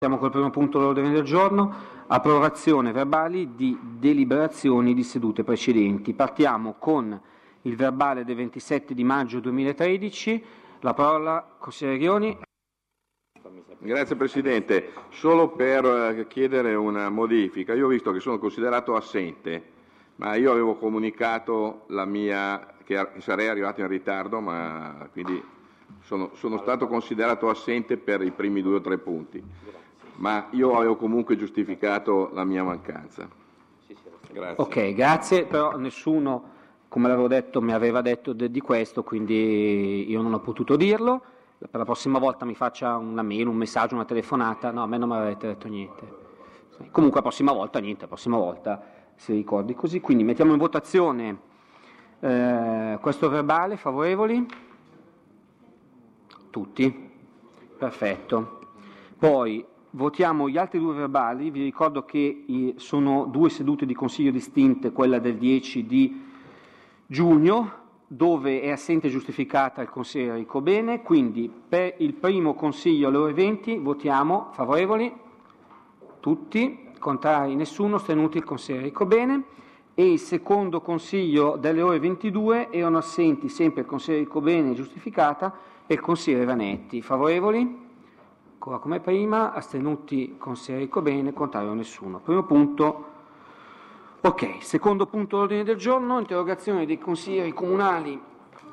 Siamo col primo punto dell'ordine del giorno, approvazione verbali di deliberazioni di sedute precedenti. Partiamo con il verbale del 27 di maggio 2013. La parola, consigliere Ghioni. Grazie Presidente, solo per chiedere una modifica. Io ho visto che sono considerato assente, ma io avevo comunicato la mia, che sarei arrivato in ritardo, ma quindi sono stato considerato assente per i primi 2 o 3 punti. Ma io avevo comunque giustificato la mia mancanza. Grazie. Ok, grazie, però nessuno, come l'avevo detto, mi aveva detto di questo, quindi io non ho potuto dirlo. Per la prossima volta mi faccia una mail, un messaggio, una telefonata. No, a me non mi avete detto niente. Comunque la prossima volta niente, la prossima volta si ricordi così. Quindi mettiamo in votazione questo verbale, favorevoli? Tutti? Perfetto. Poi votiamo gli altri 2 verbali. Vi ricordo che sono 2 sedute di consiglio distinte, quella del 10 di giugno, dove è assente giustificata il consigliere Ricobene, quindi per il primo consiglio alle ore 20 votiamo favorevoli, tutti, contrari nessuno, astenuti il consigliere Ricobene, e il secondo consiglio delle ore 22 erano assenti sempre il consigliere Ricobene giustificata e il consigliere Vanetti, favorevoli? Ancora come prima, astenuti consigliere Ricobene, contrario nessuno. Primo punto. Ok, secondo punto dell'ordine del giorno, interrogazione dei consiglieri comunali.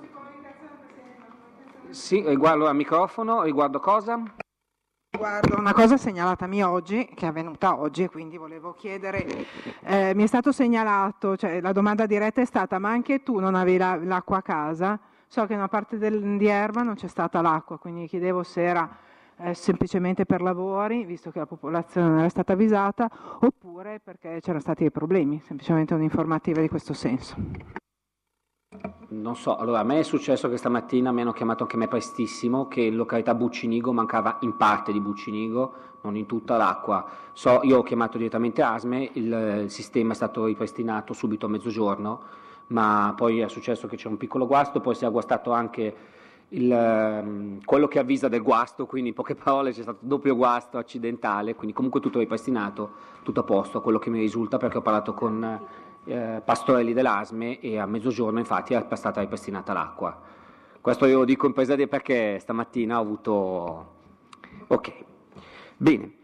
Sì, riguardo al microfono, riguardo cosa? Riguardo una cosa segnalatami oggi, che è avvenuta oggi, e quindi volevo chiedere, mi è stato segnalato, cioè la domanda diretta è stata: ma anche tu non avevi l'acqua a casa? So che in una parte di Erba non c'è stata l'acqua, quindi chiedevo se era semplicemente per lavori, visto che la popolazione non era stata avvisata, oppure perché c'erano stati dei problemi, semplicemente un'informativa di questo senso. Non so, allora a me è successo che stamattina mi hanno chiamato anche me prestissimo che in località Buccinigo mancava in parte di Buccinigo, non in tutta l'acqua. Io ho chiamato direttamente ASME, il sistema è stato ripristinato subito a mezzogiorno, ma poi è successo che c'è un piccolo guasto, poi si è guastato anche quello che avvisa del guasto, quindi in poche parole c'è stato doppio guasto accidentale, quindi comunque tutto ripristinato, tutto a posto, quello che mi risulta, perché ho parlato con Pastorelli dell'ASME e a mezzogiorno infatti è stata ripristinata l'acqua. Questo io lo dico in presente perché stamattina ho avuto... Ok, bene.